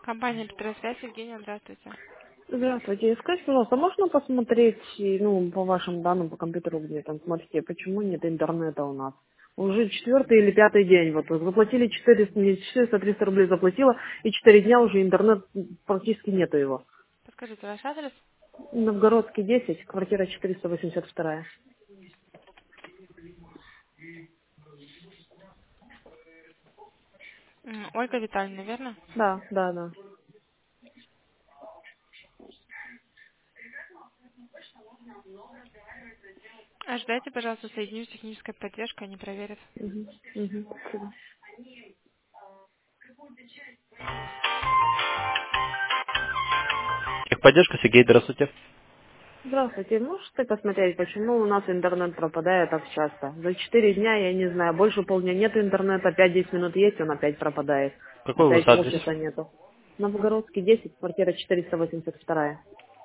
Компания Петросвязь, Евгения, здравствуйте. Здравствуйте. Скажите, пожалуйста, можно посмотреть, ну, по вашим данным, по компьютеру, где там, смотрите, почему нет интернета у нас? Уже четвертый или пятый день. Вот заплатили 400, не 400, 300 рублей заплатила, и 4 дня уже интернет практически нету его. Подскажите ваш адрес. Новгородский 10, квартира 482. Ольга Витальевна, верно? Да, да, да. Ожидайте, пожалуйста, соединю с технической поддержкой, они проверят. Мгм, мгм, спасибо. Техподдержка, Сергей, здравствуйте. Здравствуйте. Можете посмотреть, почему у нас интернет пропадает так часто? За 4 дня, я не знаю, больше полдня нет интернета, 5-10 минут есть, он опять пропадает. Какой у вас Опять адрес? полчаса нету. Новгородский 10, квартира 482.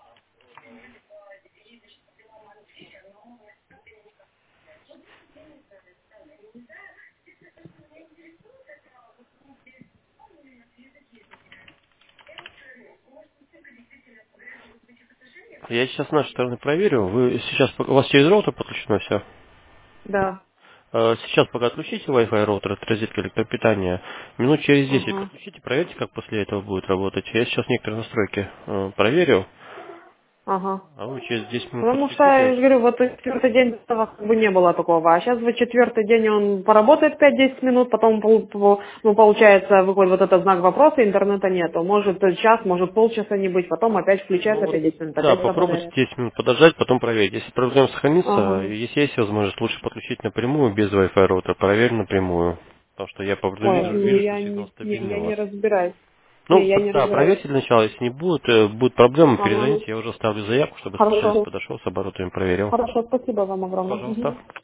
Я сейчас с нашей стороны проверю. Вы сейчас, у вас через роутер подключено все? Да. Сейчас пока отключите Wi-Fi роутер от розетки электропитания. Минут через 10 Ага. подключите, проверьте, как после этого будет работать. Я сейчас некоторые настройки проверю, Ага. а вы через 10 минут Потому что, я подключите. же говорю, вот четвертый день до этого как бы не было такого. А сейчас вот четвертый день он поработает 5-10 минут, потом, ну, получается, выходит вот этот знак вопроса, интернета нету. Может час, может полчаса не быть, потом опять Ну включается вот, 5-10 минут, да, опять попробуйте пропадает. 10 минут подождать, потом проверить. Если проблема сохранится, Ага. если есть возможность, лучше подключить напрямую без Wi-Fi роутера, проверь напрямую. Потому что я по вроде Ой, вижу, я что сигнал не, стабильный я у не вас. разбираюсь. Не, Ну, я не да, разбираюсь. проверьте для начала, если не будет, будет проблема, Ага. перезвоните, я уже ставлю заявку, чтобы специалист Хорошо. подошел с оборудованием, проверил. Хорошо, спасибо вам огромное. Мгм. Пожалуйста.